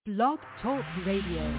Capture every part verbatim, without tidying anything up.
Blog Talk Radio.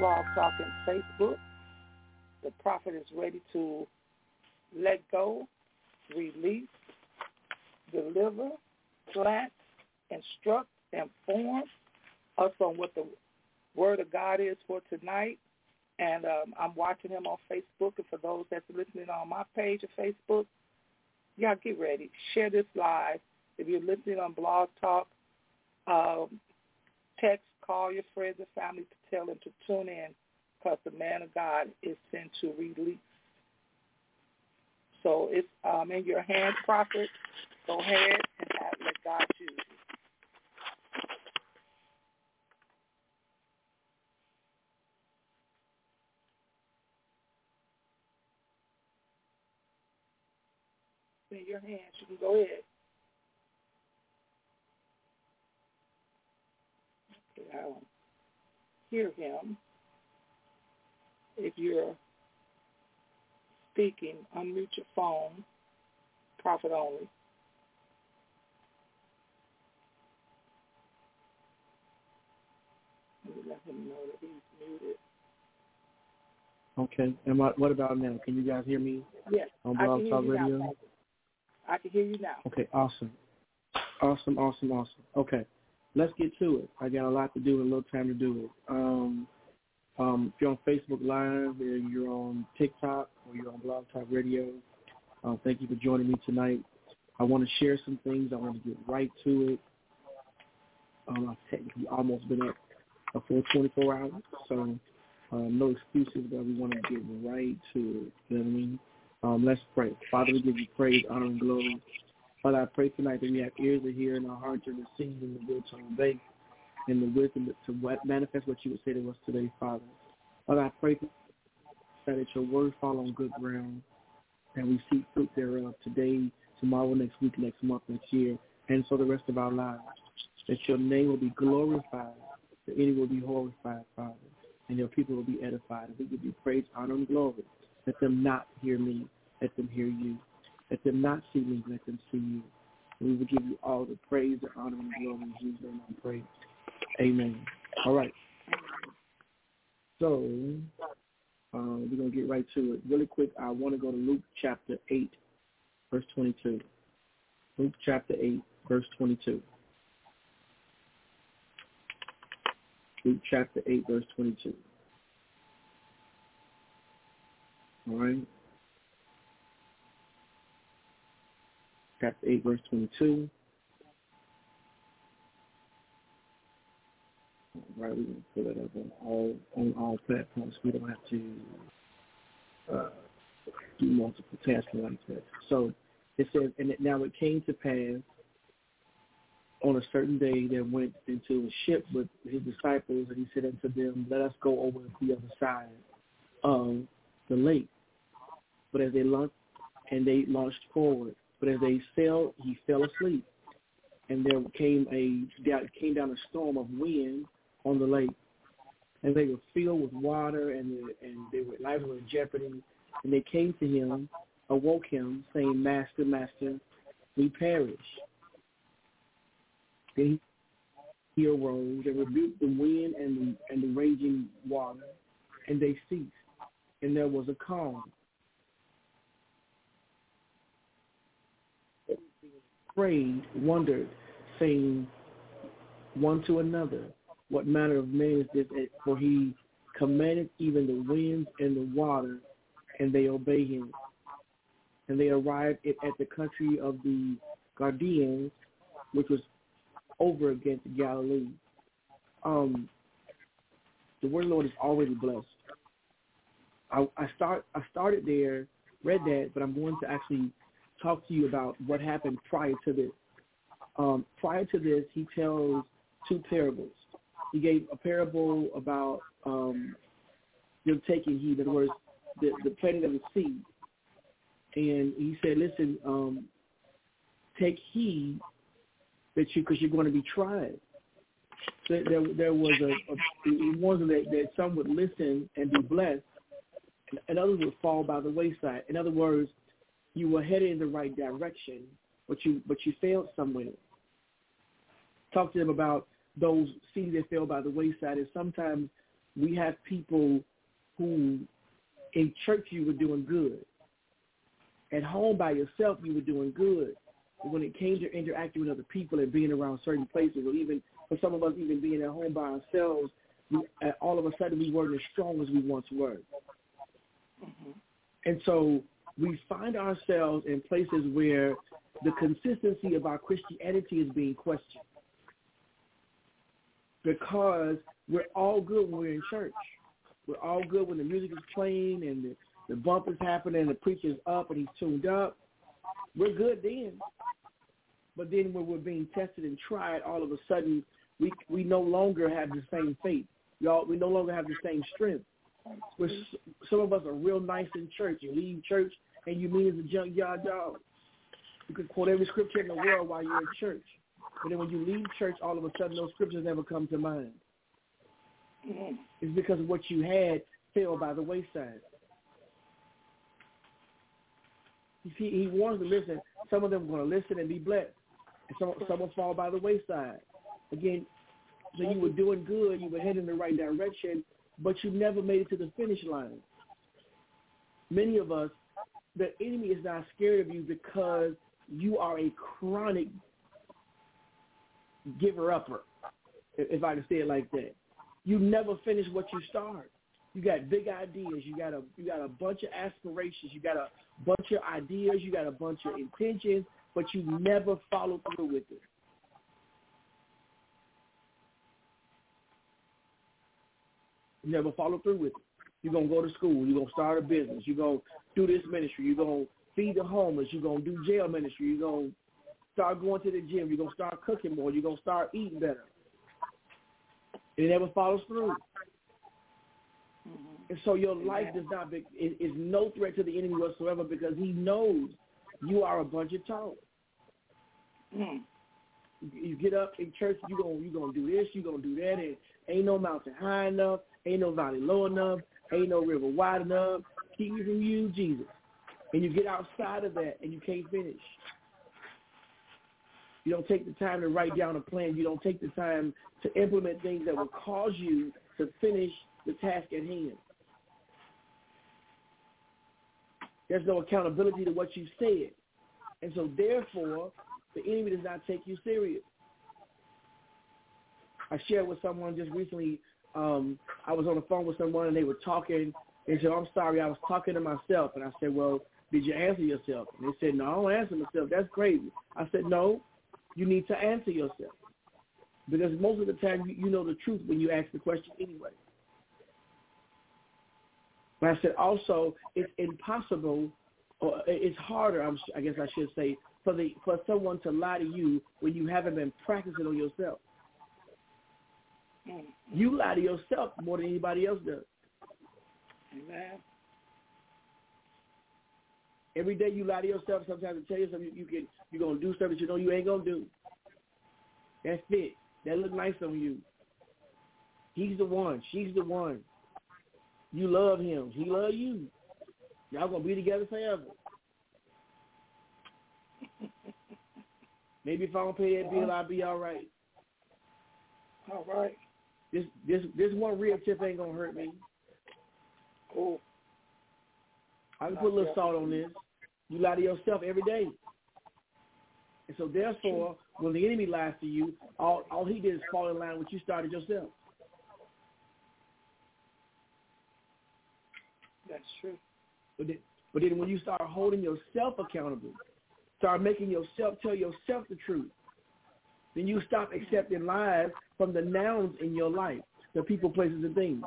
Blog Talk and Facebook. The prophet is ready to let go, release, deliver, plant, instruct, inform us on what the Word of God is for tonight. And um, I'm watching him on Facebook. And for those that's listening on my page of Facebook, y'all get ready. Share this live. If you're listening on Blog Talk, um, text, call your friends and family to tell them to tune in because the man of God is sent to release. So it's um, in your hands, prophet. Go ahead and have, let God use you. In your hands, you can go ahead. Okay, I don't hear him. If you're speaking, unmute your phone, prophet only. Let me let him know that he's muted. Okay. And what, what about now? Can you guys hear me? Yes, on I Blog can hear Talk you Radio? now. I can hear you now. Okay, awesome. Awesome, awesome, awesome. Okay, let's get to it. I got a lot to do and a little time to do it. Um, um, if you're on Facebook Live, or you're on TikTok, or you're on Blog Talk Radio, uh, thank you for joining me tonight. I want to share some things. I want to get right to it. Um, I've technically almost been up uh, for twenty-four hours, so uh, no excuses, but we want to get right to it. You know what I mean? Um, let's pray. Father, we give you praise, honor, and glory. Father, I pray tonight that we have ears to hear and our heart to receive and the will to obey and the wisdom to manifest what you would say to us today, Father. Father, I pray that your word fall on good ground and we see fruit thereof today, tomorrow, next week, next month, next year, and for the rest of our lives. That your name will be glorified, that any will be horrified, Father, and your people will be edified. And we give you praise, honor, and glory. Let them not hear me. Let them hear you. Let them not see me. Let them see you. And we will give you all the praise, the honor, and glory in Jesus' name I pray. Amen. All right. So uh, we're going to get right to it. Really quick, I want to go to Luke chapter eight, verse twenty-two. Luke chapter eight, verse twenty-two. Luke chapter eight, verse twenty-two. All right. Chapter eight, verse twenty-two. All right, we're going to put it up on all, on all platforms. We don't have to uh, do multiple tasking like that. So it says, and it, now it came to pass on a certain day that went into a ship with his disciples, and he said unto them, let us go over to the other side of the lake. But as they launched, and they launched forward, but as they sailed, he fell asleep. And there came a came down a storm of wind on the lake, and they were filled with water, and the, and they were lives were in jeopardy. And they came to him, awoke him, saying, Master, Master, we perish. Then he, he arose and rebuked the wind and the, and the raging water, and they ceased, and there was a calm. Prayed, wondered, saying one to another, what manner of man is this? For he commanded even the winds and the water, and they obey him. And they arrived at the country of the Gadarenes, which was over against Galilee. Um, the word of the Lord is already blessed. I, I start. I started there, read that, but I'm going to actually talk to you about what happened prior to this. Um, prior to this, he tells two parables. He gave a parable about um, them taking heed, in other words, the, the planting of the seed. And he said, listen, um, take heed that you, because you're going to be tried. So there, there was a, a it wasn't that, that some would listen and be blessed, and, and others would fall by the wayside. In other words, you were headed in the right direction, but you but you failed somewhere. Talk to them about those seeds that fell by the wayside. And sometimes we have people who in church you were doing good. At home by yourself you were doing good. But when it came to interacting with other people and being around certain places, or even for some of us even being at home by ourselves, we, uh, all of a sudden we weren't as strong as we once were. Mm-hmm. And so we find ourselves in places where the consistency of our Christianity is being questioned, because we're all good when we're in church. We're all good when the music is playing and the, the bump is happening and the preacher's up and he's tuned up. We're good then. But then when we're being tested and tried, all of a sudden we we no longer have the same faith. Y'all, we no longer have the same strength. We're, some of us are real nice in church. You leave church and you mean as a junkyard dog. You can quote every scripture in the world while you're in church. But then when you leave church, all of a sudden those scriptures never come to mind. Mm-hmm. It's because of what you had fell by the wayside. You see, he wants to listen. Some of them are going to listen and be blessed. And some, some will fall by the wayside. Again, so you were doing good, you were heading in the right direction, but you never made it to the finish line. Many of us, the enemy is not scared of you because you are a chronic giver-upper, if I can say it like that. You never finish what you start. You got big ideas. You got a you got a bunch of aspirations. You got a bunch of ideas. You got a bunch of intentions, but you never follow through with it. You never follow through with it. You're going to go to school. You're going to start a business. You're going to do this ministry. You're going to feed the homeless. You're going to do jail ministry. You're going to start going to the gym. You're going to start cooking more. You're going to start eating better. It never follows through. Mm-hmm. And so your life does not be, is, is no threat to the enemy whatsoever, because he knows you are a bunch of talk. Mm. You get up in church, you're going you gonna do this, you're going to do that, and ain't no mountain high enough, ain't no valley low enough, ain't no river wide enough. Keep you from you, Jesus. And you get outside of that, and you can't finish. You don't take the time to write down a plan. You don't take the time to implement things that will cause you to finish the task at hand. There's no accountability to what you said. And so, therefore, the enemy does not take you serious. I shared with someone just recently, um, I was on the phone with someone, and they were talking. They said, I'm sorry, I was talking to myself. And I said, well, did you answer yourself? And they said, no, I don't answer myself. That's crazy. I said, no. You need to answer yourself, because most of the time you, you know the truth when you ask the question anyway. But I said also it's impossible, or it's harder, I'm, I guess I should say, for the for someone to lie to you when you haven't been practicing on yourself. You lie to yourself more than anybody else does. Amen. Every day you lie to yourself. Sometimes to tell yourself you, you can, you're going to do something that you know you ain't going to do. That's it. That look nice on you. He's the one. She's the one. You love him. He love you. Y'all going to be together forever. Maybe if I don't pay that bill, I'll be all right. All right. This this this one real tip ain't going to hurt me. Cool. I can put a little salt on this. You lie to yourself every day. And so therefore, when the enemy lies to you, all, all he did is fall in line with you started yourself. That's true. But then, but then when you start holding yourself accountable, start making yourself tell yourself the truth, then you stop accepting lies from the nouns in your life, the people, places, and things.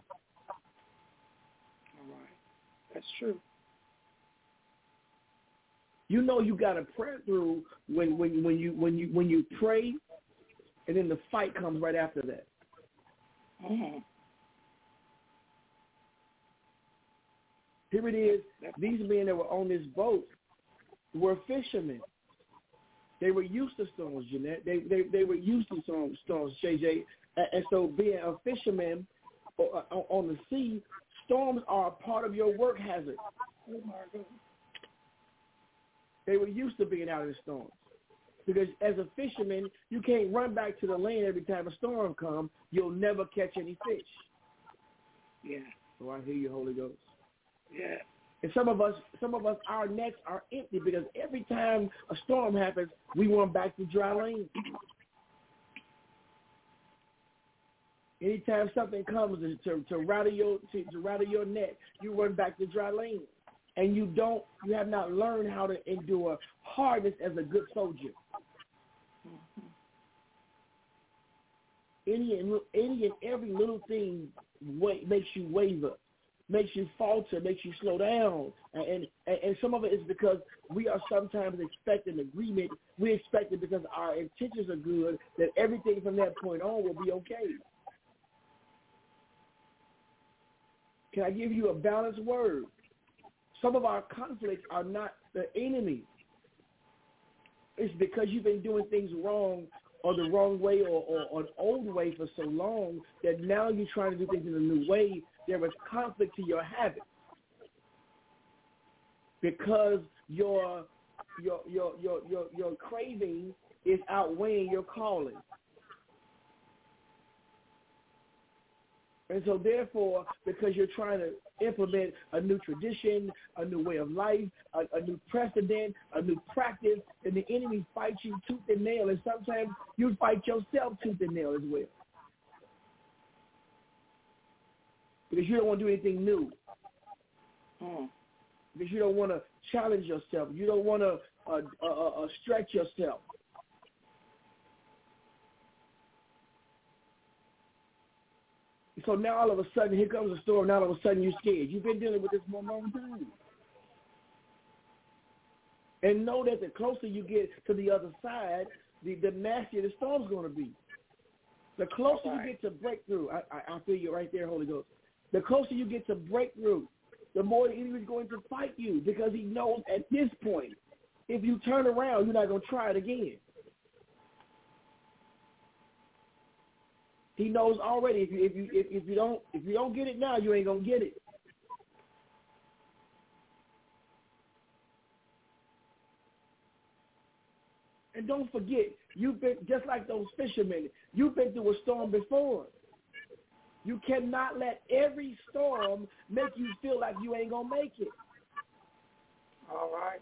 All right. That's true. You know you got to pray through when, when, when you when you when you pray, and then the fight comes right after that. Mm-hmm. Here it is. These men that were on this boat were fishermen. They were used to storms, Jeanette. They they they were used to storms, storms, J J. And so being a fisherman on the sea, storms are a part of your work hazard. Oh my God. They were used to being out in storms. Because as a fisherman, you can't run back to the land every time a storm comes. You'll never catch any fish. Yeah. So I hear you, Holy Ghost. Yeah. And some of us, some of us, our nets are empty because every time a storm happens, we want back to dry land. Anytime something comes to, to, to rattle your to, to rattle your net, you run back to dry land, and you don't. You have not learned how to endure hardness as a good soldier. Mm-hmm. Any and any and every little thing wa- makes you waver, makes you falter, makes you slow down, and, and and some of it is because we are sometimes expecting agreement. We expect it because our intentions are good that everything from that point on will be okay. Can I give you a balanced word? Some of our conflicts are not the enemy. It's because you've been doing things wrong or the wrong way or, or, or an old way for so long that now you're trying to do things in a new way. There is conflict to your habits because your your your your your, your craving is outweighing your calling. And so therefore, because you're trying to implement a new tradition, a new way of life, a, a new precedent, a new practice, and the enemy fights you tooth and nail, and sometimes you fight yourself tooth and nail as well. Because you don't want to do anything new. Mm. Because you don't want to challenge yourself. You don't want to uh, uh, uh, stretch yourself. So now all of a sudden, here comes a storm. Now all of a sudden, you're scared. You've been dealing with this for a long time. And know that the closer you get to the other side, the, the nastier the storm's going to be. The closer right. you get to breakthrough, I, I, I feel you right there, Holy Ghost. The closer you get to breakthrough, the more the enemy is going to fight you because he knows at this point, if you turn around, you're not going to try it again. He knows already if you if you if, if you don't if you don't get it now, you ain't gonna get it. And don't forget, you've been just like those fishermen. You've been through a storm before. You cannot let every storm make you feel like you ain't gonna make it. All right.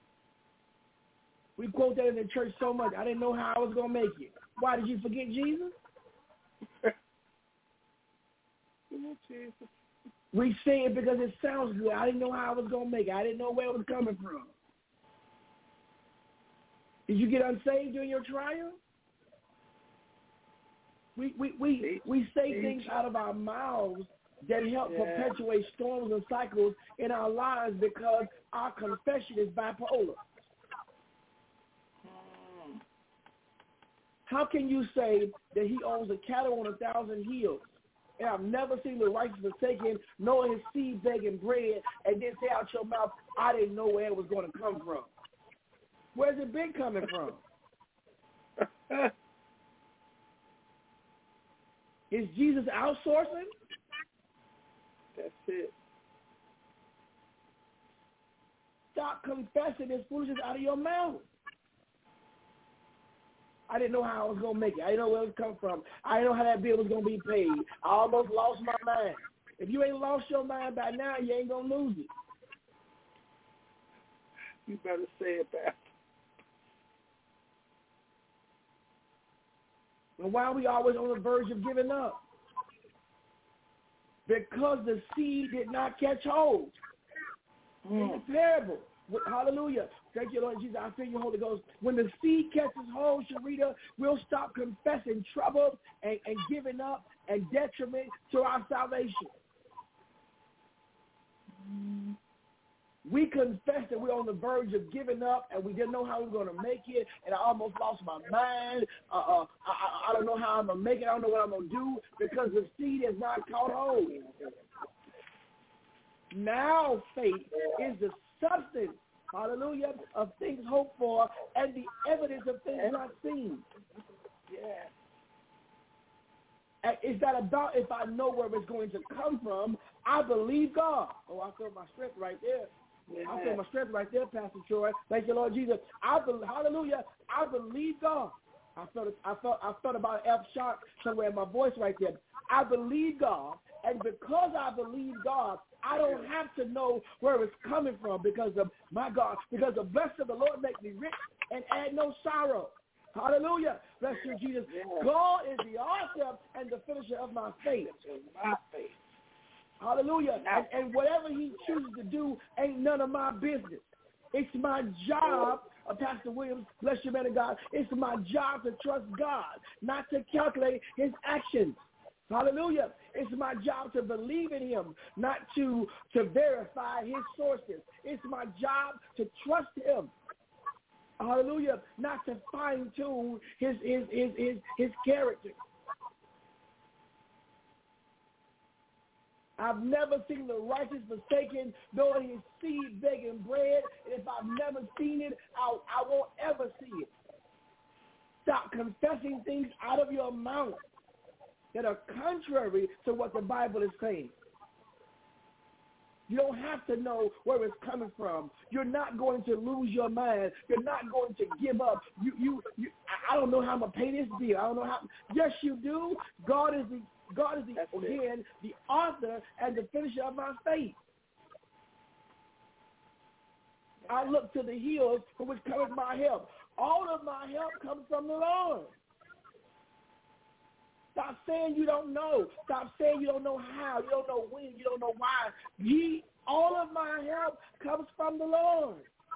We quote that in the church so much. I didn't know how I was gonna make it. Why did you forget Jesus? We say it because it sounds good. I didn't know how I was going to make it. I didn't know where it was coming from. Did you get unsaved during your trial? We we we, we say things out of our mouths that help yeah. perpetuate storms and cycles in our lives because our confession is bipolar. Hmm. How can you say that he owns a cattle on a thousand hills? And I've never seen the righteous forsaken, nor his seed begging bread, and then say out your mouth, I didn't know where it was going to come from. Where's it been coming from? Is Jesus outsourcing? That's it. Stop confessing this foolishness out of your mouth. I didn't know how I was going to make it. I didn't know where it was come from. I didn't know how that bill was going to be paid. I almost lost my mind. If you ain't lost your mind by now, you ain't going to lose it. You better say it back. And why are we always on the verge of giving up? Because the seed did not catch hold. Mm. In the parable. Hallelujah. Thank you, Lord Jesus. I feel you, Holy Ghost. When the seed catches hold, Sharita, we'll stop confessing trouble and, and giving up and detriment to our salvation. Mm. We confess that we're on the verge of giving up and we didn't know how we were going to make it, and I almost lost my mind. Uh, uh, I, I don't know how I'm going to make it. I don't know what I'm going to do because the seed has not caught hold. Now faith is the substance, hallelujah, of things hoped for and the evidence of things not seen. Yeah. And it's not about if I know where it's going to come from. I believe God. Oh, I feel my strength right there. Yeah. I feel my strength right there, Pastor Troy. Thank you, Lord Jesus. I be, hallelujah. I believe God. I felt I felt I felt about F sharp somewhere in my voice right there. I believe God, and because because I believe God, I don't have to know where it's coming from because of my God, because the blessing of the Lord makes me rich and add no sorrow. Hallelujah. Bless you, Jesus. God is the author and the finisher of my faith. My faith. Hallelujah. And, and whatever he chooses to do ain't none of my business. It's my job, uh, Pastor Williams, bless you, man of God. It's my job to trust God, not to calculate his actions. Hallelujah. It's my job to believe in him, not to, to verify his sources. It's my job to trust him. Hallelujah. Not to fine-tune his, his, his, his, his character. I've never seen the righteous forsaken, nor his seed begging bread. And if I've never seen it, I'll, I won't ever see it. Stop confessing things out of your mouth that are contrary to what the Bible is saying. You don't have to know where it's coming from. You're not going to lose your mind. You're not going to give up. You, you, you. I don't know how I'm gonna pay this bill. I don't know how. Yes, you do. God is the God is the That's again it. the author and the finisher of my faith. I look to the hills from which cometh my help. All of my help comes from the Lord. Stop saying you don't know. Stop saying you don't know how. You don't know when. You don't know why. Ye, all of my help comes from the Lord.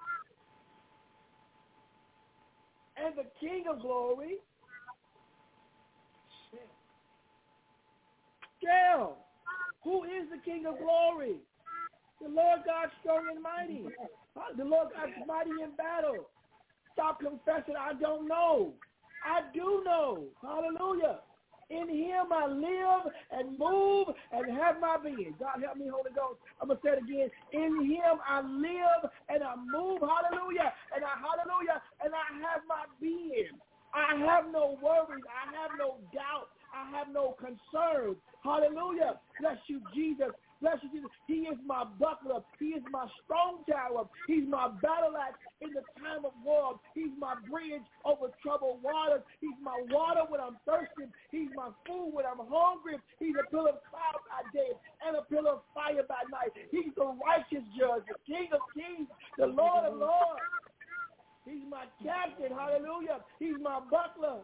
And the King of glory, Gail, who is the King of glory? The Lord God strong and mighty. The Lord God mighty in battle. Stop confessing I don't know. I do know. Hallelujah. In him I live and move and have my being. God help me, Holy Ghost. I'm going to say it again. In him I live and I move. Hallelujah. And I, hallelujah. And I have my being. I have no worries. I have no doubt. I have no concerns. Hallelujah. Bless you, Jesus. Bless you, Jesus. He is my buckler. He is my strong tower. He's my battle axe in the time of war. He's my bridge over troubled waters. He's my water when I'm thirsty. He's my food when I'm hungry. He's a pillar of cloud by day and a pillar of fire by night. He's the righteous judge, the King of kings, the Lord of lords. He's my captain. Hallelujah. He's my buckler.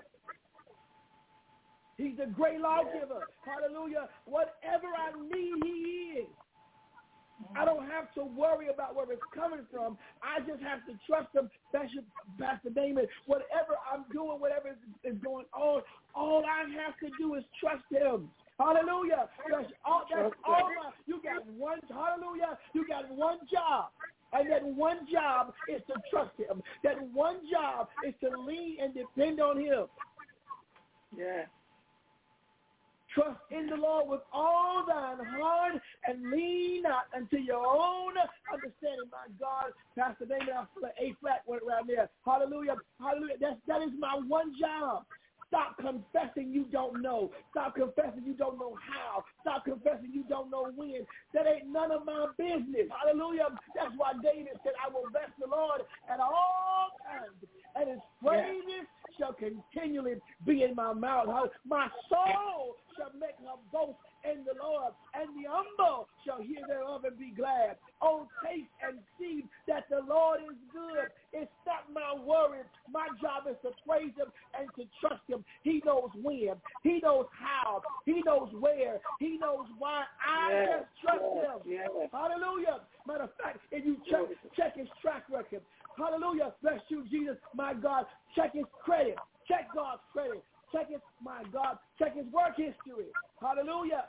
He's the great lawgiver. Hallelujah. Whatever I need, he is. I don't have to worry about where it's coming from. I just have to trust him. Pastor Damon, whatever I'm doing, whatever is going on, all I have to do is trust him. Hallelujah. That's all, that's all my, you got one, hallelujah, you got one job. And that one job is to trust him. That one job is to lean and depend on him. Yeah. Trust in the Lord with all thine heart and lean not unto your own understanding. My God, Pastor David, I feel like A flat went around there. Hallelujah. Hallelujah. That's, that is my one job. Stop confessing you don't know. Stop confessing you don't know how. Stop confessing you don't know when. That ain't none of my business. Hallelujah. That's why David said, I will bless the Lord at all times, and his praises shall continually be in my mouth. My soul shall make her boast in the Lord, and the humble shall hear thereof and be glad. Oh, taste and see that the Lord is good. It's not my worry. My job is to praise him and to trust him. He knows when. He knows how. He knows where. He knows why. I yes, just trust yes, him. Yes. Hallelujah. Matter of fact, if you check, check his track record, hallelujah, bless you, Jesus, my God, check his credit. Check God's credit. Check his, my God, check his work history. Hallelujah.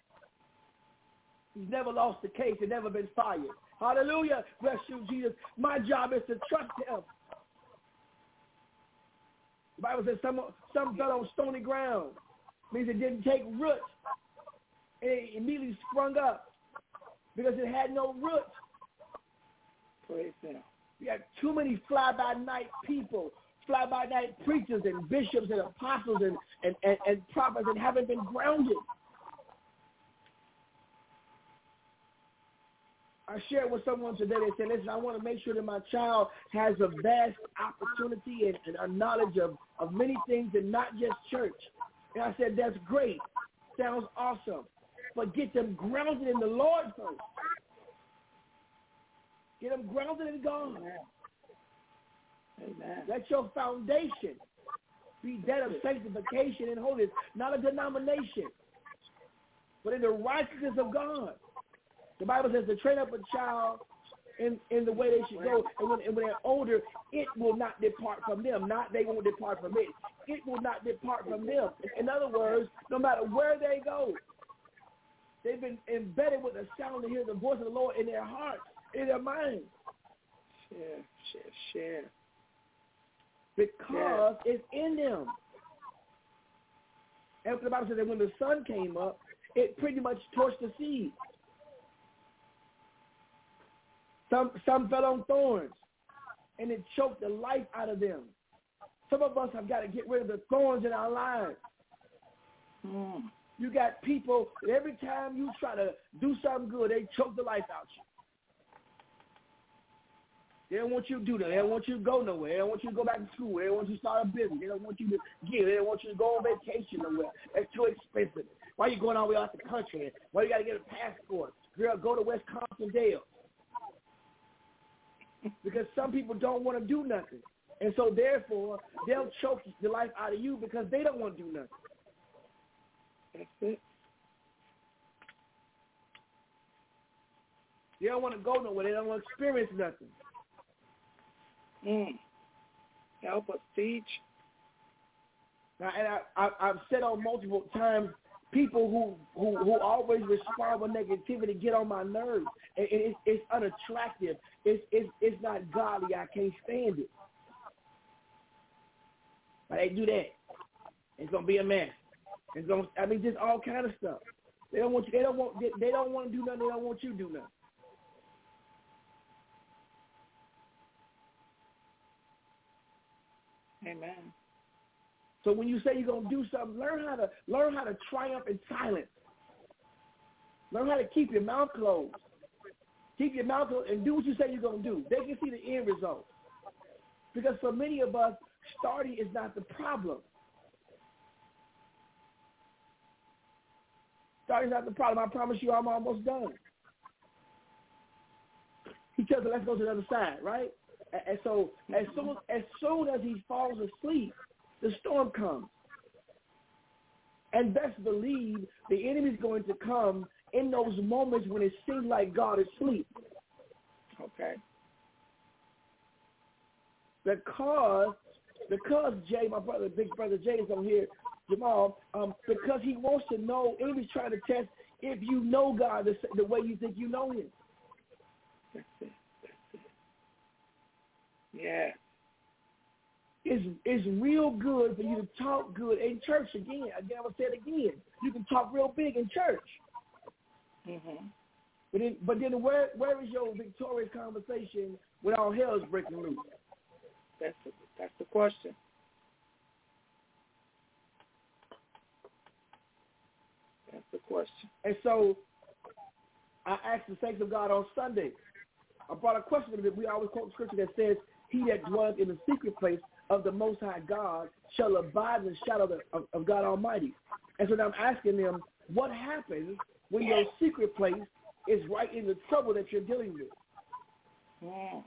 He's never lost a case and never been fired. Hallelujah. Bless you, Jesus. My job is to trust him. The Bible says some, some fell on stony ground. It means it didn't take roots. And it immediately sprung up because it had no roots. Praise him. We have too many fly-by-night people, fly-by-night preachers and bishops and apostles and, and, and, and prophets that haven't been grounded. I shared with someone today, they said, listen, I want to make sure that my child has a vast opportunity and, and a knowledge of, of many things and not just church. And I said, that's great. Sounds awesome. but get them grounded in the Lord first. Get them grounded in God. Amen. Amen. Let your foundation be that of sanctification and holiness, not a denomination, but in the righteousness of God. The Bible says to train up a child in, in the way they should go, and when, and when they're older, it will not depart from them. Not they won't depart from it. It will not depart from them. In other words, no matter where they go, they've been embedded with the sound to hear the voice of the Lord in their hearts, in their minds. Share, share, share. Because yeah. it's in them. And the Bible says that when the sun came up, it pretty much torched the seed. Some some fell on thorns, and it choked the life out of them. Some of us have got to get rid of the thorns in our lives. Mm. You got people, every time you try to do something good, they choke the life out you. They don't want you to do that. They don't want you to go nowhere. They don't want you to go back to school. They don't want you to start a business. They don't want you to give. They don't want you to go on vacation nowhere. That's too expensive. Why are you going all the way out the country? Why you got to get a passport? Girl, go to Wisconsin Dale. Because some people don't want to do nothing. And so, therefore, they'll choke the life out of you because they don't want to do nothing. That's it. They don't want to go nowhere. They don't want to experience nothing. Mm. Help us teach. Now, and I, I, I've said on multiple times, people who, who, who always respond with negativity get on my nerves. And it's, it's unattractive. It's, it's, it's not godly. I can't stand it. But they do that. It's gonna be a mess. It's gonna. I mean, just all kind of stuff. They don't want you. They don't want. They, they don't want to do nothing. They don't want you to do nothing. Amen. So when you say you're gonna do something, learn how to learn how to triumph in silence. Learn how to keep your mouth closed. Keep your mouth closed and do what you say you're gonna do. They can see the end result. Because for many of us, starting is not the problem. Starting is not the problem. I promise you, I'm almost done. He tells her, let's go to the other side, right? And so as soon as soon as he falls asleep, the storm comes. And best believe the enemy's going to come in those moments when it seems like God is asleep. Okay. Because, because Jay, my brother, big brother Jay is on here, Jamal, um, because he wants to know, enemy's trying to test if you know God the, the way you think you know him. That's it. That's it. Yeah. It's, it's real good for you to talk good in church again. Again, I'm going to say it again. You can talk real big in church. Mm-hmm. But then, but then where, where is your victorious conversation when all hell is breaking loose? That's the, that's the question. That's the question. And so I asked the saints of God on Sunday. I brought a question to them. We always quote scripture that says, he that dwelleth in the secret place of the Most High God shall abide in the shadow of, the, of, of God Almighty. And so now I'm asking them, what happens when your secret place is right in the trouble that you're dealing with? Mm.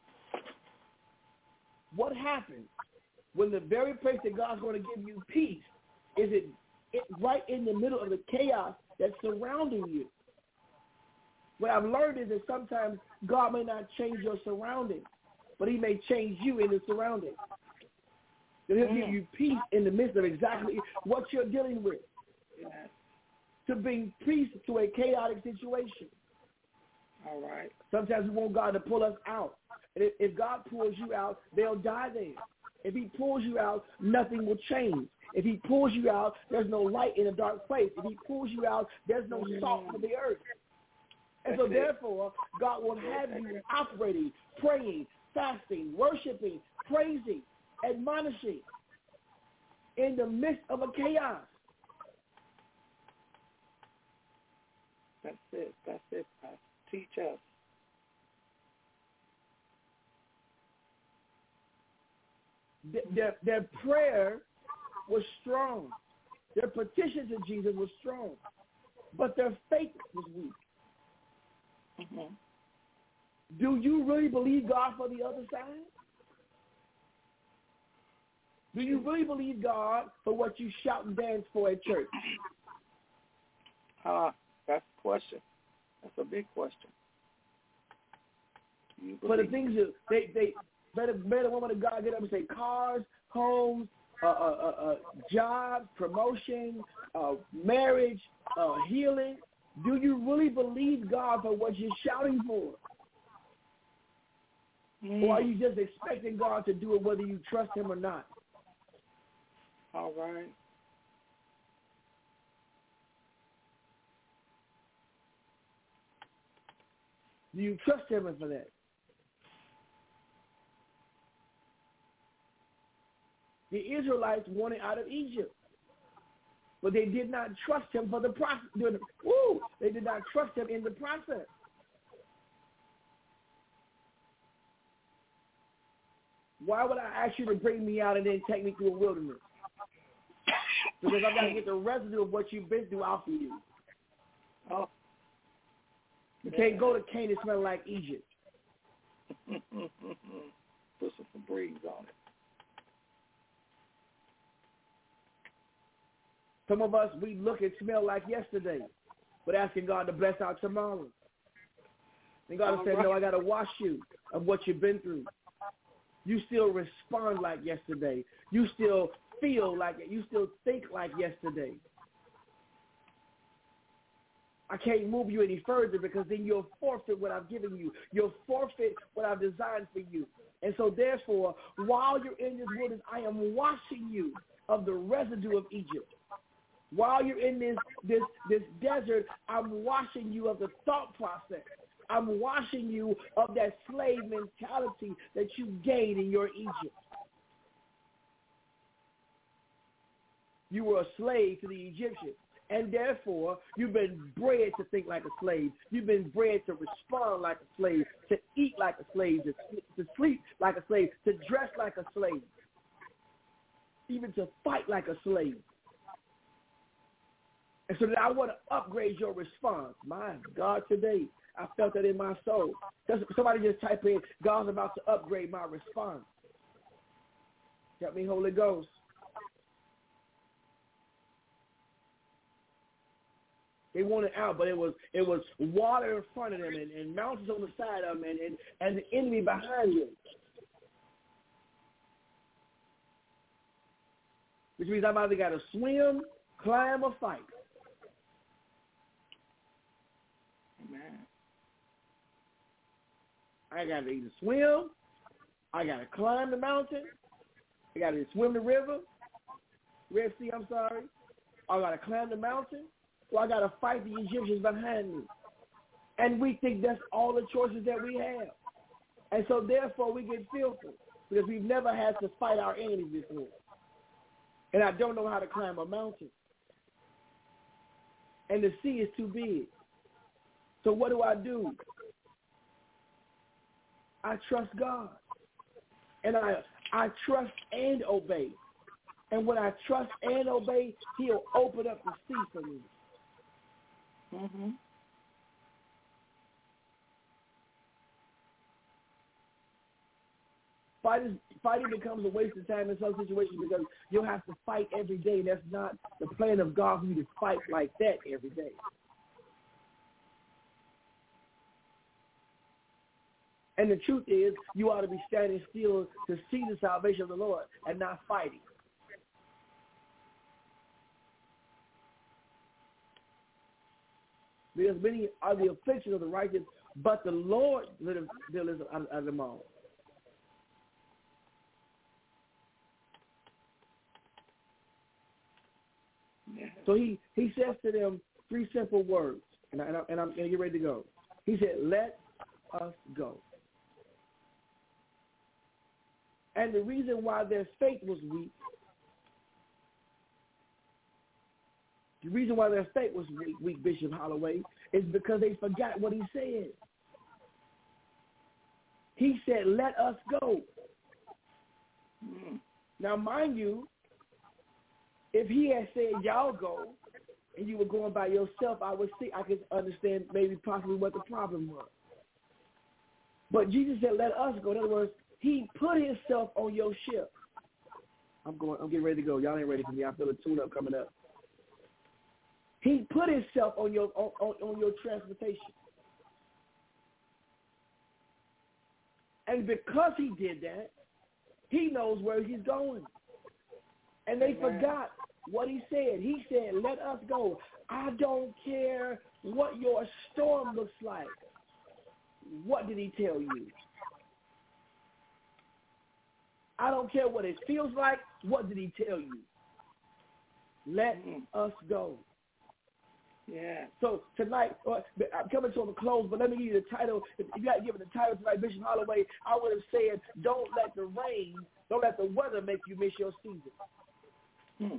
What happens when the very place that God's going to give you peace is it, it right in the middle of the chaos that's surrounding you? What I've learned is that sometimes God may not change your surroundings, but he may change you in the surroundings. That he'll mm. give you peace in the midst of exactly what you're dealing with. Yes. To bring peace to a chaotic situation. All right. Sometimes we want God to pull us out. And if, if God pulls you out, they'll die there. If he pulls you out, nothing will change. If he pulls you out, there's no light in a dark place. If he pulls you out, there's no salt for the earth. And so therefore, God will have you operating, praying, fasting, worshiping, praising, admonishing in the midst of a chaos. That's it. That's it. Pastor. Teach us. Their, their prayer was strong. Their petition to Jesus was strong. but their faith was weak. Mm-hmm. Do you really believe God for the other side? Do you really believe God for what you shout and dance for at church? Uh, that's the question. That's a big question. For the things that they, they better, better woman of God get up and say cars, homes, uh, uh, uh, jobs, promotion, uh, marriage, uh, healing. Do you really believe God for what you're shouting for? Mm. Or are you just expecting God to do it whether you trust him or not? All right. Do you trust him for that? The Israelites wanted out of Egypt, but they did not trust him for the process. Woo! They did not trust him in the process. Why would I ask you to bring me out and then take me through a wilderness? Because I've got to get the residue of what you've been through out for you. Oh. You can't go to Canaan smelling like Egypt. Put some Febreze on it. Some of us, we look and smell like yesterday, but asking God to bless our tomorrow. And God said, no, I got to wash you of what you've been through. You still respond like yesterday. You still feel like it. You still think like yesterday. I can't move you any further because then you'll forfeit what I've given you. You'll forfeit what I've designed for you. And so therefore, while you're in this wilderness, I am washing you of the residue of Egypt. While you're in this, this, this desert, I'm washing you of the thought process. I'm washing you of that slave mentality that you gained in your Egypt. You were a slave to the Egyptians, and therefore you've been bred to think like a slave. You've been bred to respond like a slave, to eat like a slave, to, to sleep like a slave, to dress like a slave, even to fight like a slave. And so that I want to upgrade your response. My God, today, I felt that in my soul. Somebody just type in, God's about to upgrade my response. Help me, Holy Ghost. They wanted out, but it was it was water in front of them and, and mountains on the side of them and, and, and the enemy behind them. Which means I've either got to swim, climb, or fight. Amen. I got to either swim, I got to climb the mountain, I got to swim the river, Red Sea, I'm sorry, I got to climb the mountain, or I got to fight the Egyptians behind me. And we think that's all the choices that we have. And so therefore we get fearful because we've never had to fight our enemies before. And I don't know how to climb a mountain. And the sea is too big. So what do I do? I trust God. And I I trust and obey. And when I trust and obey, he'll open up the sea for me. Mm-hmm. Fighting, fighting becomes a waste of time in some situations because you'll have to fight every day. That's not the plan of God for you to fight like that every day. And the truth is, you ought to be standing still to see the salvation of the Lord and not fighting. Because many are the afflictions of the righteous, but the Lord delivers out of them all. Yeah. So he, he says to them three simple words, and, I, and, I, and I'm going to get ready to go. He said, let us go. And the reason why their faith was weak, the reason why their faith was weak, weak, Bishop Holloway, is because they forgot what he said. He said, let us go. Mm. Now, mind you, if he had said, y'all go, and you were going by yourself, I would see, I could understand maybe possibly what the problem was. But Jesus said, let us go. In other words, he put himself on your ship. I'm going, I'm getting ready to go. Y'all ain't ready for me. I feel a tune-up coming up. He put himself on your on, on, on your transportation. And because he did that, he knows where he's going. And they Amen. Forgot what he said. He said, let us go. I don't care what your storm looks like. What did he tell you? I don't care what it feels like. What did he tell you? Let mm. us go. Yeah. So tonight, uh, I'm coming to a close, but let me give you the title. If you got to give it the title tonight, Bishop Holloway, I would have said, don't let the rain, don't let the weather make you miss your season. Hmm.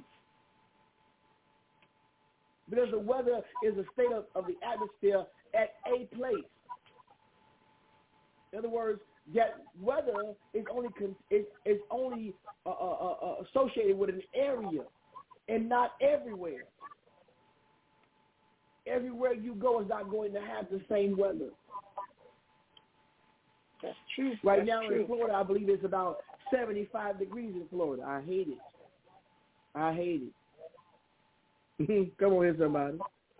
Because the weather is a state of, of the atmosphere at a place. In other words, that weather is only is, is only uh, uh, uh, associated with an area and not everywhere. Everywhere you go is not going to have the same weather. That's true. Right That's now true. in Florida, I believe it's about seventy-five degrees in Florida. I hate it. I hate it. Come on here, somebody.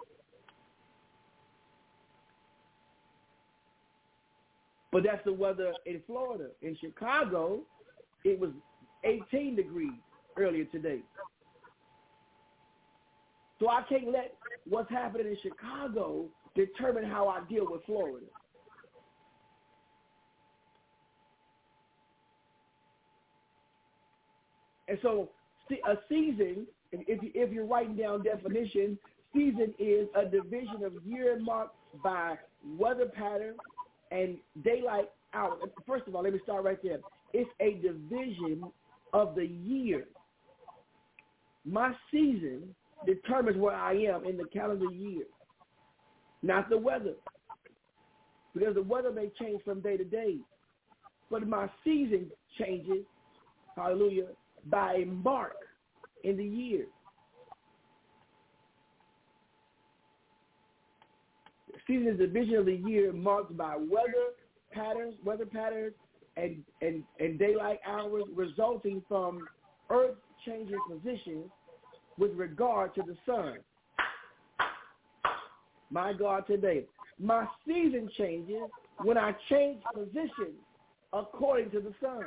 But that's the weather in Florida. In Chicago, it was eighteen degrees earlier today. So I can't let what's happening in Chicago determine how I deal with Florida. And so a season, if, you, if you're writing down definition, season is a division of year marked by weather pattern and daylight hours. First of all, let me start right there. It's a division of the year. My season determines where I am in the calendar year, not the weather. Because the weather may change from day to day. But my season changes, hallelujah, by a mark in the year. The season is the division of the year marked by weather patterns, weather patterns, and, and, and daylight hours resulting from Earth changing position with regard to the sun. My God, today, my season changes when I change position according to the sun.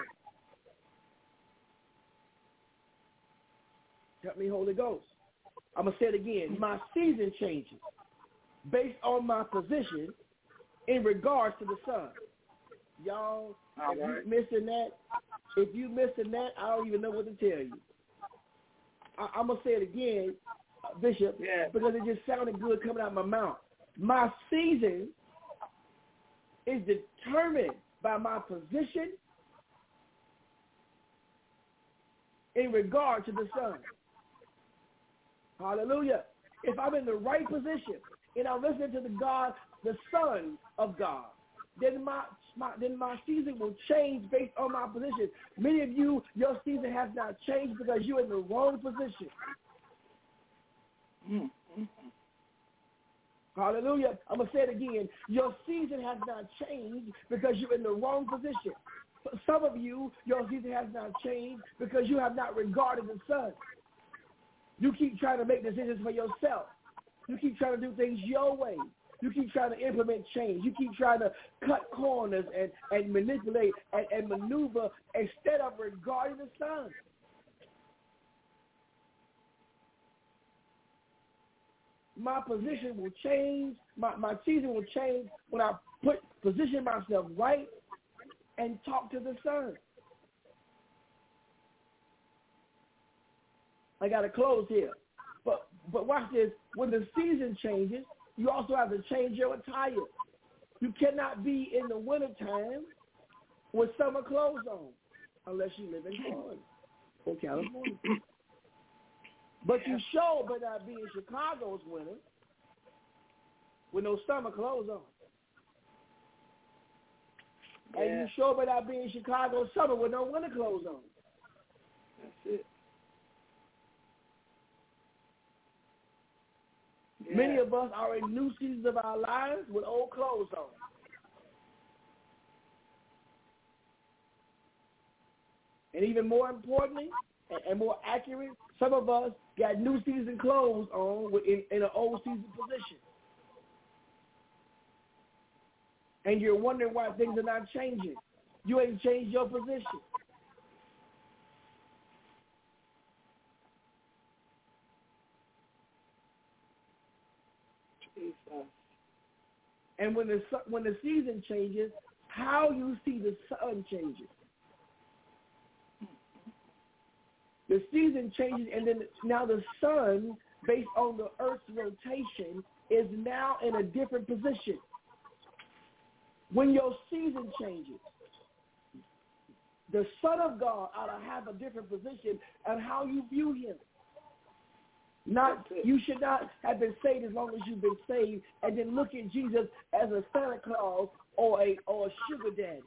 Help me, Holy Ghost. I'm going to say it again. My season changes based on my position in regards to the sun. Y'all, if you're missing that, if you're missing that, I don't even know what to tell you. I, I'm going to say it again, uh, Bishop, yeah. because it just sounded good coming out of my mouth. My season is determined by my position in regard to the sun. Hallelujah. If I'm in the right position and I'm listening to the God, the Son of God, then my, my then my season will change based on my position. Many of you, your season has not changed because you're in the wrong position. Mm-hmm. Hallelujah. I'm going to say it again. Your season has not changed because you're in the wrong position. For some of you, your season has not changed because you have not regarded the sun. You keep trying to make decisions for yourself. You keep trying to do things your way. You keep trying to implement change. You keep trying to cut corners and, and manipulate and, and maneuver instead of regarding the sun. My position will change. My, my season will change when I put position myself right and talk to the sun. I got to close here. But but watch this. When the season changes, you also have to change your attire. You cannot be in the wintertime with summer clothes on unless you live in Florida or California. But you sure better not be in Chicago's winter with no summer clothes on. Yeah. And you sure better not be in Chicago's summer with no winter clothes on. That's it. Yeah. Many of us are in new seasons of our lives with old clothes on. And even more importantly, and, and more accurate, some of us got new season clothes on in, in an old season position. And you're wondering why things are not changing. You ain't changed your position. Jesus. And when the when the season changes, how you see the sun changes. The season changes, and then now the sun, based on the Earth's rotation, is now in a different position. When your season changes, the Son of God ought to have a different position on how you view him. Not you should not have been saved as long as you've been saved, and then look at Jesus as a Santa Claus or a or a sugar daddy.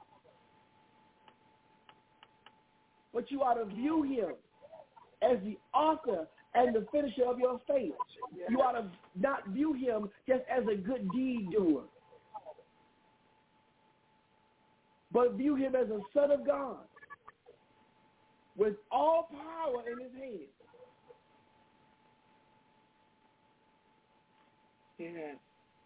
But you ought to view him as the author and the finisher of your faith. Yeah. You ought to not view him just as a good deed doer, but view him as a Son of God with all power in his hand. Yeah.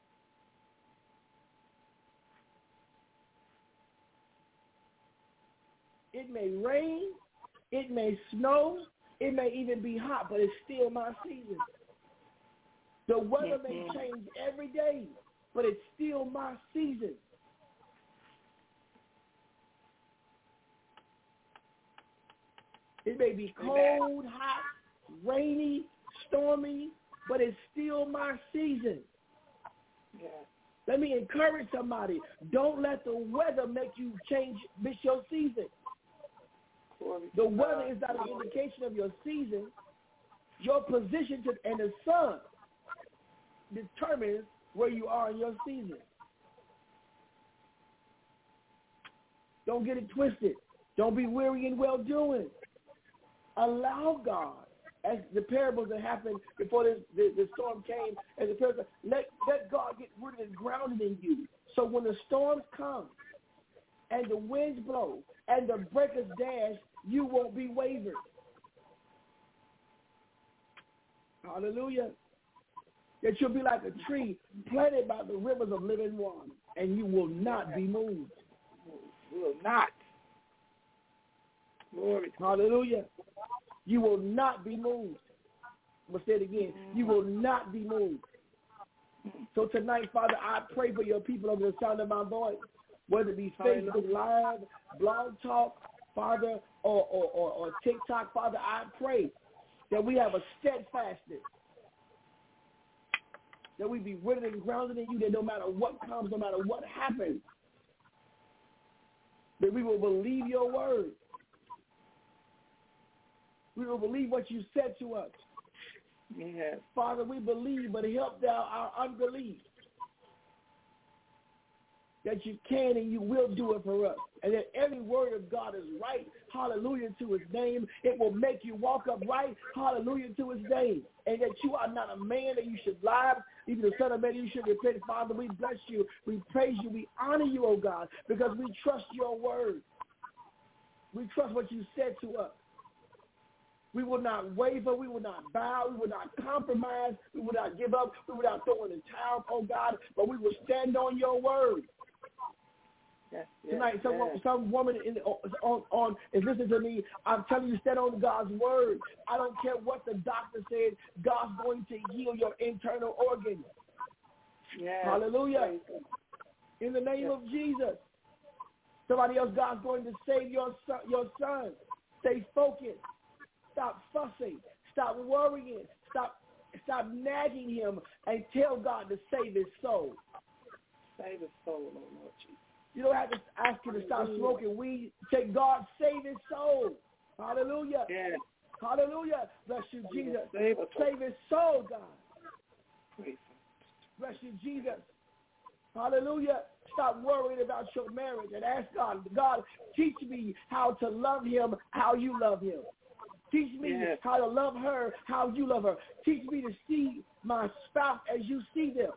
It may rain, it may snow, it may even be hot, but it's still my season. The weather may change every day, but it's still my season. It may be cold, hot, rainy, stormy, but it's still my season. Yeah. Let me encourage somebody. Don't let the weather make you change, miss your season. The weather is not an indication of your season. Your position to, and the sun determines where you are in your season. Don't get it twisted. Don't be weary in well-doing. Allow God, as the parables that happened before this, the, the storm came, as the parables, let, let God get rooted and grounded in you. So when the storms come and the winds blow and the breakers dash, you won't be wavered. Hallelujah. That you'll be like a tree planted by the rivers of living water, and you will not be moved. Will not. Glory. Hallelujah. You will not be moved. I'm going to say it again. You will not be moved. So tonight, Father, I pray for your people over the sound of my voice, whether it be Facebook Live, Blog Talk, Father, or, or, or, or TikTok. Father, I pray that we have a steadfastness, that we be rooted and grounded in you, that no matter what comes, no matter what happens, that we will believe your word. We will believe what you said to us. Yes. Father, we believe, but help thou our unbelief. That you can and you will do it for us. And that every word of God is right. Hallelujah to his name. It will make you walk upright. Hallelujah to his name. And that you are not a man that you should lie. Even the son of man you should repent. Father, we bless you. We praise you. We honor you, oh God, because we trust your word. We trust what you said to us. We will not waver. We will not bow. We will not compromise. We will not give up. We will not throw in the towel, oh God, but we will stand on your word. Yes, yes, Tonight, some, yes. some woman in, on, on is listening to me. I'm telling you, stand on God's word. I don't care what the doctor said. God's going to heal your internal organs. Yes. Hallelujah. In the name yes. of Jesus. Somebody else, God's going to save your son. Your son. Stay focused. Stop fussing. Stop worrying. Stop, stop nagging him and tell God to save his soul. Save his soul, oh Lord Jesus. You don't have to ask him to stop smoking weed. Say, God, save his soul. Hallelujah. Yes. Hallelujah. Bless you, Jesus. Save, save his soul, God. Praise Bless you, Jesus. Hallelujah. Stop worrying about your marriage and ask God, God, teach me how to love him, how you love him. Teach me yes. how to love her, how you love her. Teach me to see my spouse as you see them.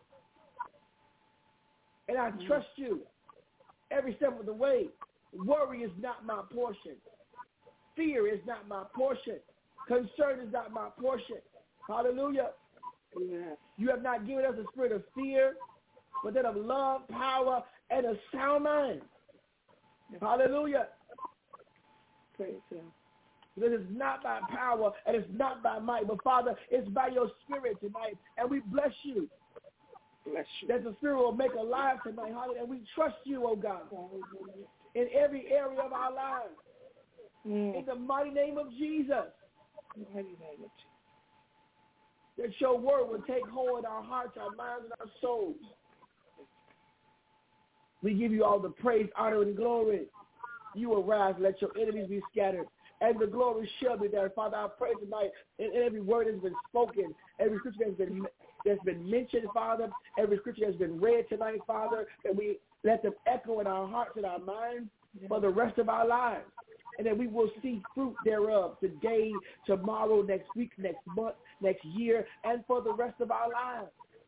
And I mm. trust you every step of the way. Worry is not my portion. Fear is not my portion. Concern is not my portion. Hallelujah. Yes. You have not given us a spirit of fear, but then of love, power, and a sound mind. Yes. Hallelujah. Praise Him. Because it's not by power and it's not by might, but Father, it's by your spirit tonight. And we bless you. Bless you. That the spirit will make alive tonight. Hallelujah. And we trust you, oh God, in every area of our lives. Mm. In the mighty name of Jesus. Mighty name of Jesus. That your word will take hold in our hearts, our minds, and our souls. We give you all the praise, honor, and glory. You arise, let your enemies be scattered, and the glory shall be there. Father, I pray tonight, and every word has been spoken, every scripture has been that's been mentioned, Father, every scripture has been read tonight, Father, and we let them echo in our hearts and our minds for the rest of our lives. And that we will see fruit thereof today, tomorrow, next week, next month, next year, and for the rest of our lives.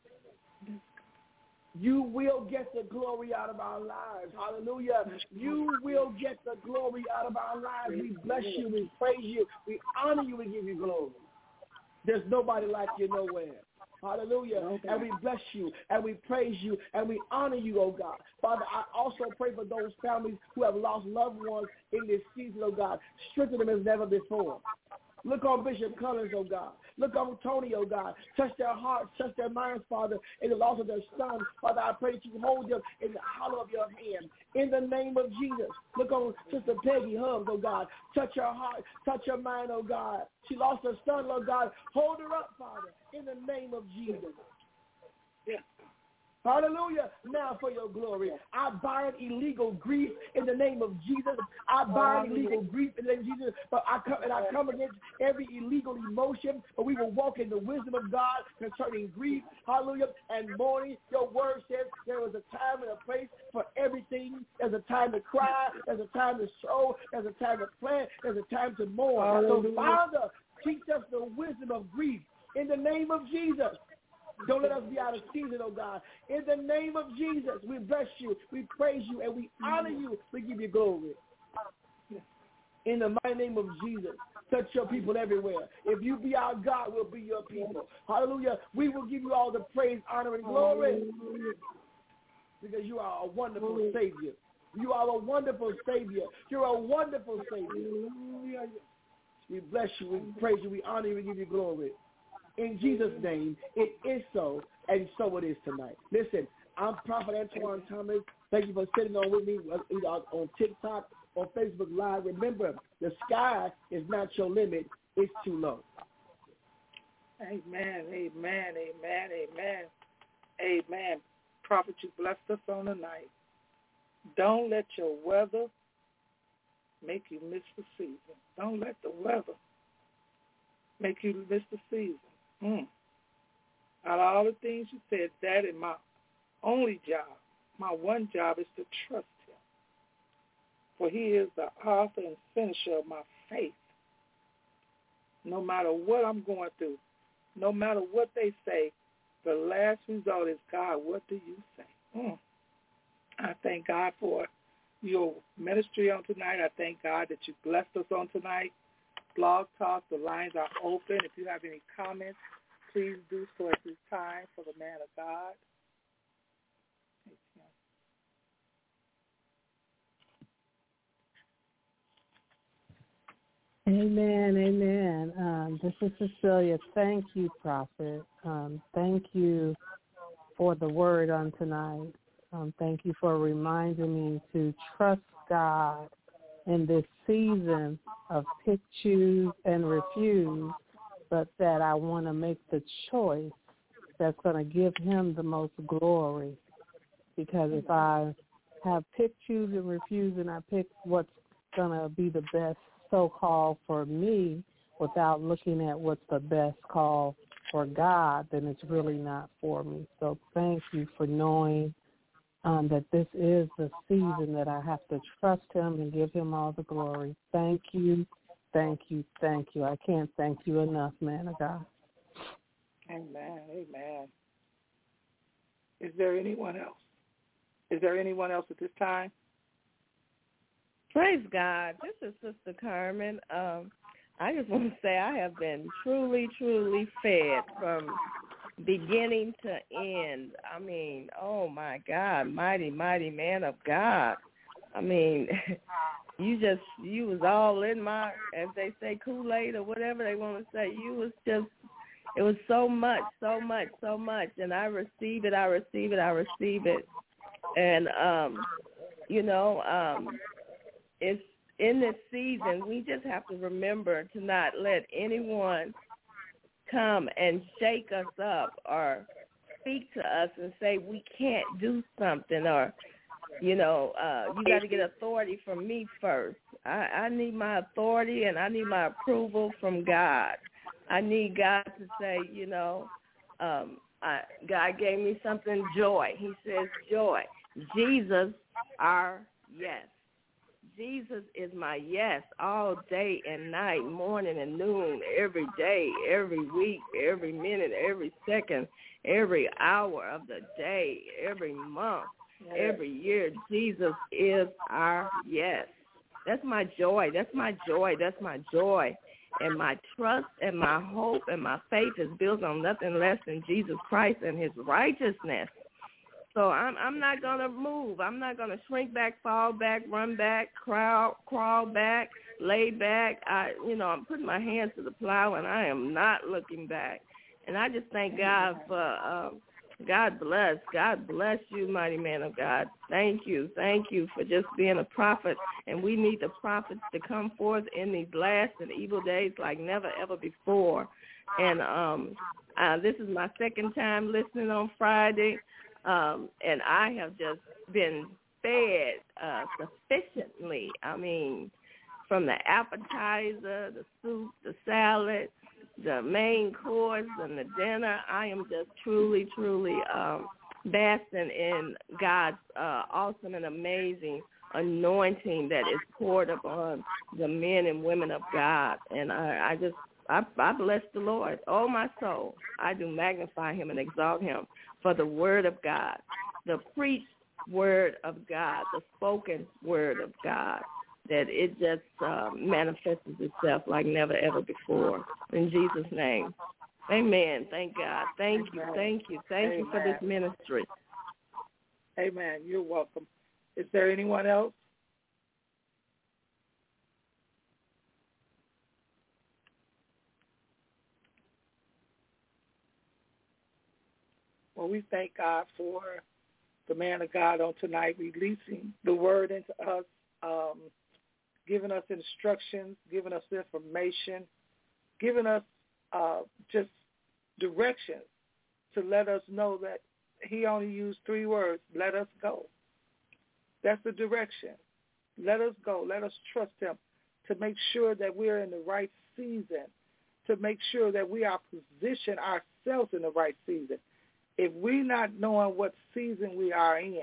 You will get the glory out of our lives. Hallelujah. You will get the glory out of our lives. We bless you. We praise you. We honor you. We give you glory. There's nobody like you nowhere. Hallelujah. Okay. And we bless you, and we praise you, and we honor you, oh God. Father, I also pray for those families who have lost loved ones in this season, oh God. Strengthen them as never before. Look on Bishop Collins, oh God. Look on Tony, oh God. Touch their hearts, touch their minds, Father, in the loss of their son. Father, I pray that you hold them in the hollow of your hand. In the name of Jesus. Look on Sister Peggy Hubbs, oh God. Touch her heart, touch her mind, oh God. She lost her son, Lord God. Hold her up, Father, in the name of Jesus. Yeah. Hallelujah. Now for your glory. I bind illegal grief in the name of Jesus. I bind illegal grief in the name of Jesus. But I come and I come against every illegal emotion. But we will walk in the wisdom of God concerning grief. Hallelujah. And mourning. Your word says there was a time and a place for everything. There's a time to cry. There's a time to sow. There's a time to plant. There's a time to mourn. Hallelujah. So Father, teach us the wisdom of grief in the name of Jesus. Don't let us be out of season, oh God. In the name of Jesus, we bless you, we praise you, and we honor you. We give you glory. In the mighty name of Jesus, touch your people everywhere. If you be our God, we'll be your people. Hallelujah. We will give you all the praise, honor, and glory because you are a wonderful Savior. You are a wonderful Savior. You're a wonderful Savior. We bless you, we praise you, we honor you, we give you glory. In Jesus' name, it is so, and so it is tonight. Listen, I'm Prophet Antoine Thomas. Thank you for sitting on with me on TikTok, on Facebook Live. Remember, the sky is not your limit. It's too low. Amen, amen, amen, amen, amen. Prophet, you blessed us on the night. Don't let your weather make you miss the season. Don't let the weather make you miss the season. Mm. Out of all the things you said, that is my only job. My one job is to trust him. For he is the author and finisher of my faith. No matter what I'm going through, no matter what they say, the last result is, God, what do you say? Mm. I thank God for your ministry on tonight. I thank God that you blessed us on tonight. Blog Talk, the lines are open. If you have any comments, please do so at this time for the man of God. Amen, amen. Um, this is Cecilia. Thank you, Prophet. Um, thank you for the word on tonight. Um, thank you for reminding me to trust God in this season of pick, choose, and refuse, but that I want to make the choice that's going to give him the most glory. Because if I have pick, choose, and refuse, and I pick what's going to be the best so-called for me without looking at what's the best call for God, then it's really not for me. So thank you for knowing Um, that this is the season that I have to trust him and give him all the glory. Thank you, thank you, thank you. I can't thank you enough, man of God. Amen, amen. Is there anyone else? Is there anyone else at this time? Praise God. This is Sister Carmen. Um, I just want to say I have been truly, truly fed from beginning to end. I mean, oh, my God, mighty, mighty man of God. I mean, you just, you was all in my, as they say, Kool-Aid or whatever they want to say. You was just, it was so much, so much, so much. And I receive it, I receive it, I receive it. And, um, you know, um, it's in this season, we just have to remember to not let anyone come and shake us up or speak to us and say we can't do something, or, you know, uh, you got to get authority from me first. I, I need my authority and I need my approval from God. I need God to say, you know, um, I, God gave me something, joy. He says joy. Jesus, our yes. Jesus is my yes all day and night, morning and noon, every day, every week, every minute, every second, every hour of the day, every month, every year. Jesus is our yes. That's my joy. That's my joy. That's my joy. And my trust and my hope and my faith is built on nothing less than Jesus Christ and his righteousness. So I'm I'm not going to move. I'm not going to shrink back, fall back, run back, crawl, crawl back, lay back. I, you know, I'm putting my hands to the plow, and I am not looking back. And I just thank God for, uh, God bless. God bless you, mighty man of God. Thank you. Thank you for just being a prophet. And we need the prophets to come forth in these last and evil days like never, ever before. And um, uh, this is my second time listening on Friday. Um, and I have just been fed uh, sufficiently. I mean, from the appetizer, the soup, the salad, the main course, and the dinner, I am just truly, truly um, basking in God's uh, awesome and amazing anointing that is poured upon the men and women of God. And I, I just, I, I bless the Lord. Oh, my soul, I do magnify him and exalt him for the word of God, the preached word of God, the spoken word of God, that it just uh, manifests itself like never, ever before. In Jesus' name, amen. Thank God. Thank you, thank you, thank Amen. you for this ministry. Amen. You're welcome. Is there anyone else? Well, we thank God for the man of God on tonight, releasing the word into us, um, giving us instructions, giving us information, giving us uh, just directions to let us know that he only used three words, let us go. That's the direction. Let us go. Let us trust him to make sure that we're in the right season, to make sure that we are positioned ourselves in the right season. If we're not knowing what season we are in,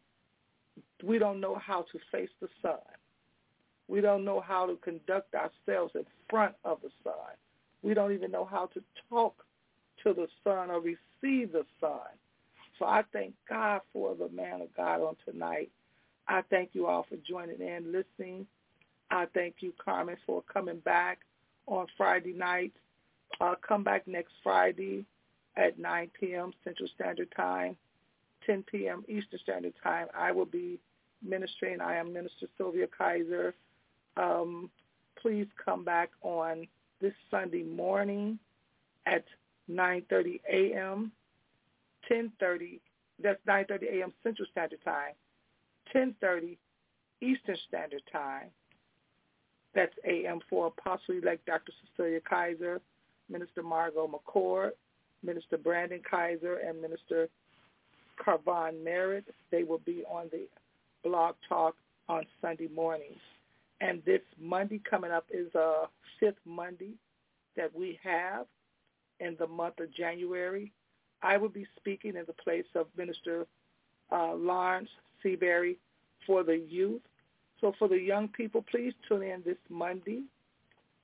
we don't know how to face the sun. We don't know how to conduct ourselves in front of the sun. We don't even know how to talk to the sun or receive the sun. So I thank God for the man of God on tonight. I thank you all for joining in, listening. I thank you, Carmen, for coming back on Friday night. Uh, come back next Friday at nine p.m. Central Standard Time, ten p.m. Eastern Standard Time. I will be ministering. I am Minister Sylvia Kaiser. Um, please come back on this Sunday morning at nine thirty a.m., ten thirty, that's nine thirty a.m. Central Standard Time, ten thirty Eastern Standard Time. That's A M for Apostle-elect Doctor Cecilia Kaiser, Minister Margot McCord, Minister Brandon Kaiser, and Minister Carvon Merritt. They will be on the Blog Talk on Sunday mornings. And this Monday coming up is a fifth Monday that we have in the month of January. I will be speaking in the place of Minister uh, Lawrence Seabury for the youth. So for the young people, please tune in this Monday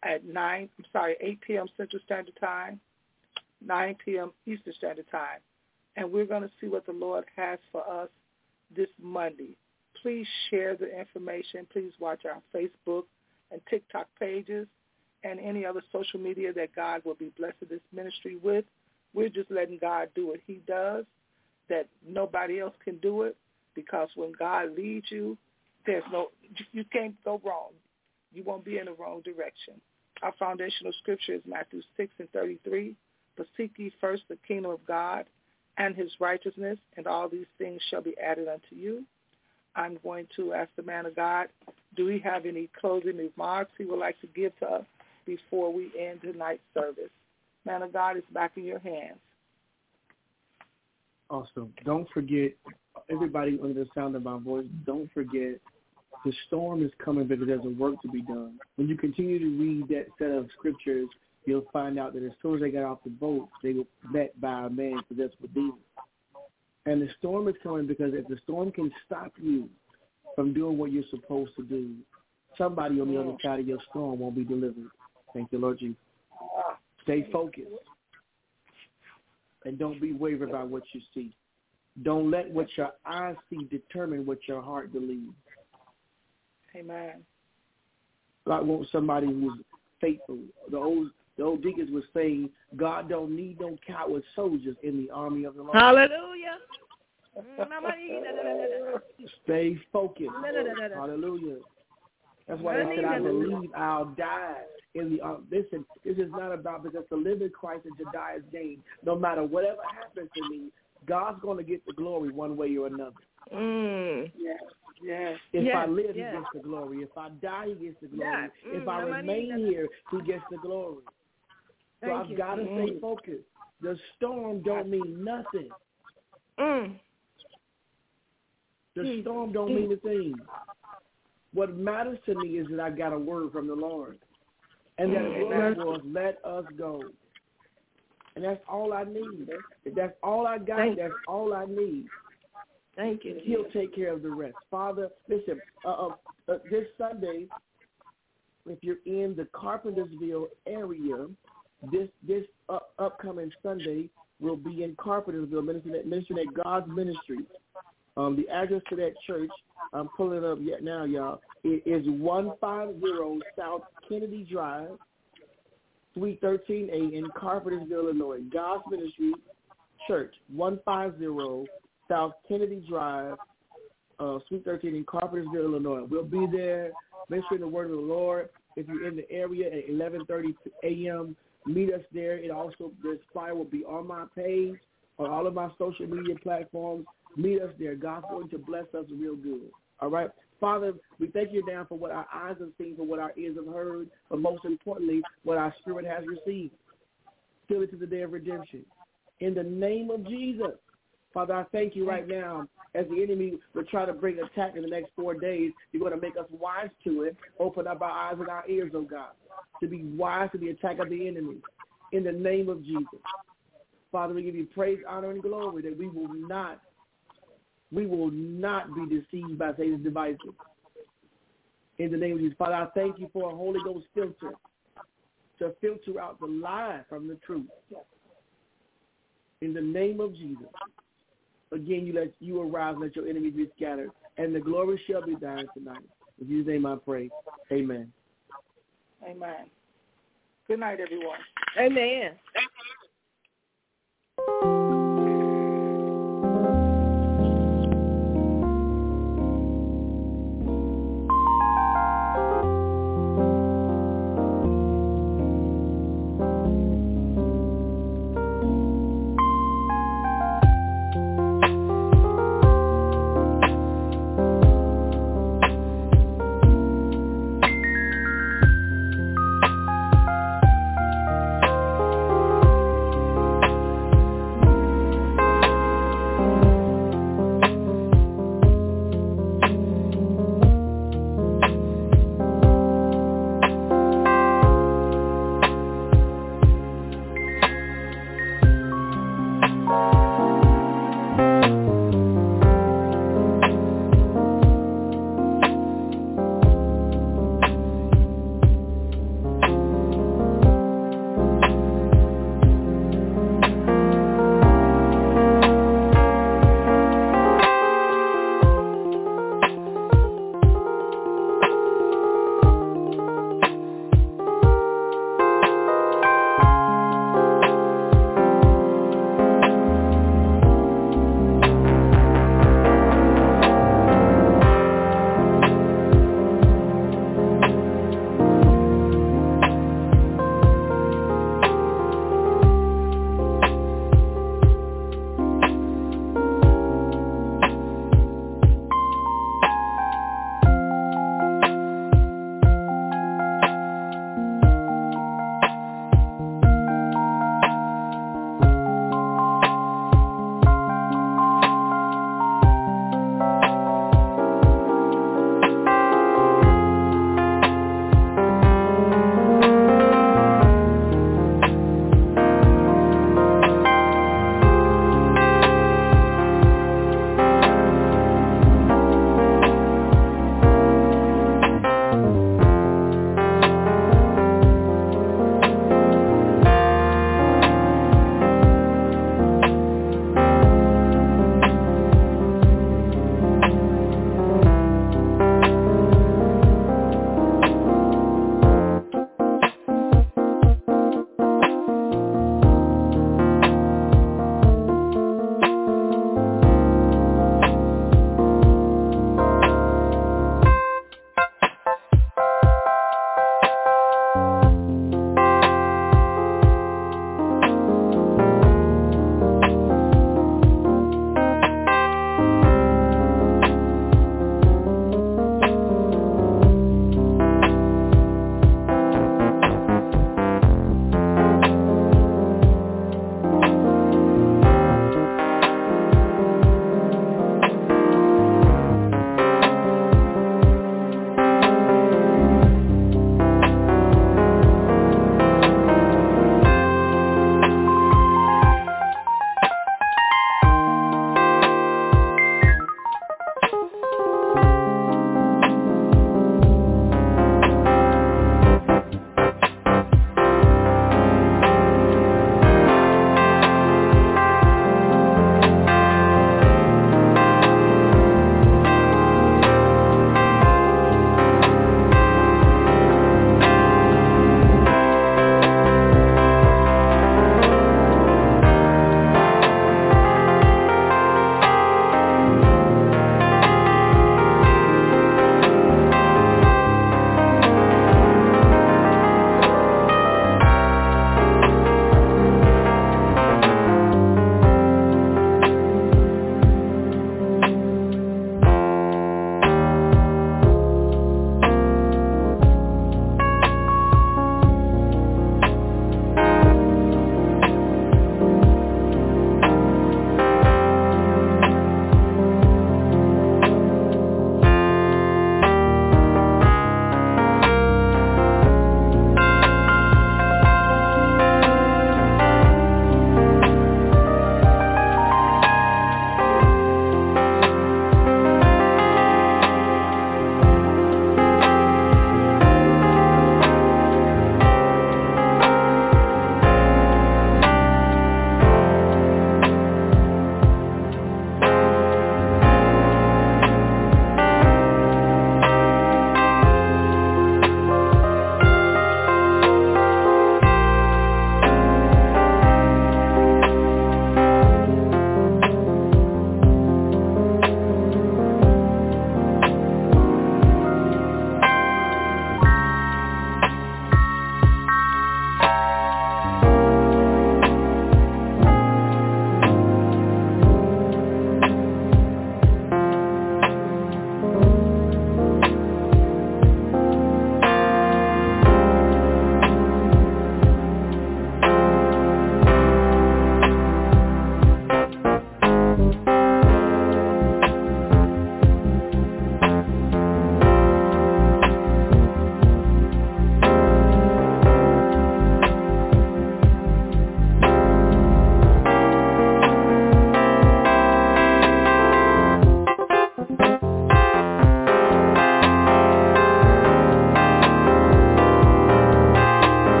at nine, I'm sorry, eight p.m. Central Standard Time, nine p.m. Eastern Standard Time. And we're going to see what the Lord has for us this Monday. Please share the information. Please watch our Facebook and TikTok pages and any other social media that God will be blessing this ministry with. We're just letting God do what he does, that nobody else can do it, because when God leads you, there's no, you can't go wrong. You won't be in the wrong direction. Our foundational scripture is Matthew six and thirty-three. But seek ye first the kingdom of God and his righteousness, and all these things shall be added unto you. I'm going to ask the man of God, do we have any closing remarks he would like to give to us before we end tonight's service? Man of God, it's back in your hands. Awesome. Don't forget, everybody under the sound of my voice, don't forget the storm is coming because there's a work to be done. When you continue to read that set of scriptures, you'll find out that as soon as they got off the boat, they were met by a man possessed with demons. And the storm is coming because if the storm can stop you from doing what you're supposed to do, somebody on the other side of your storm won't be delivered. Thank you, Lord Jesus. Stay focused. And don't be wavered by what you see. Don't let what your eyes see determine what your heart believes. Amen. I want somebody who's faithful. The old the old deacons would say, God don't need no coward soldiers in the army of the Lord. Hallelujah. Stay focused. Hallelujah. That's why they said, I believe I'll die in the army. Listen, this is not about because to live in Christ and to die is gain. No matter whatever happens to me, God's going to get the glory one way or another. Mm. Yes. Yes. If yes, I live, yes. he gets the glory. If I die, he gets the glory. Yes. If Mm, I remain here, he gets the glory. So Thank I've you. got to mm. stay focused. The storm don't mean nothing. Mm. The Mm. storm don't mm. mean a thing. What matters to me is that I got a word from the Lord. And that Mm. word was, let us go. And that's all I need. If that's all I got, Thank that's all I need. Thank you. He'll take care of the rest. Father, listen, uh, uh, uh, this Sunday, if you're in the Carpentersville area, this this uh, upcoming Sunday will be in Carpentersville, ministering at, ministering at God's Ministry. Um, the address to that church, I'm pulling it up yet now, y'all. It is one fifty South Kennedy Drive, Suite thirteen A in Carpentersville, Illinois. God's Ministry Church, one fifty South Kennedy Drive, uh, Suite thirteen in Carpentersville, Illinois. We'll be there ministering the word of the Lord. If you're in the area at eleven thirty a.m., meet us there. It also, this flyer will be on my page, on all of my social media platforms. Meet us there. God's going to bless us real good. All right? Father, we thank you now for what our eyes have seen, for what our ears have heard, but most importantly, what our spirit has received. Fill it to the day of redemption. In the name of Jesus, Father, I thank you right now. As the enemy will try to bring attack in the next four days, you're going to make us wise to it. Open up our eyes and our ears, oh God, to be wise to the attack of the enemy. In the name of Jesus. Father, we give you praise, honor, and glory that we will not, we will not be deceived by Satan's devices. In the name of Jesus. Father, I thank you for a Holy Ghost filter to filter out the lie from the truth. In the name of Jesus. Again, you let you arise, let your enemies be scattered, and the glory shall be thine tonight. In Jesus' name I pray. Amen. Amen. Good night, everyone. Amen.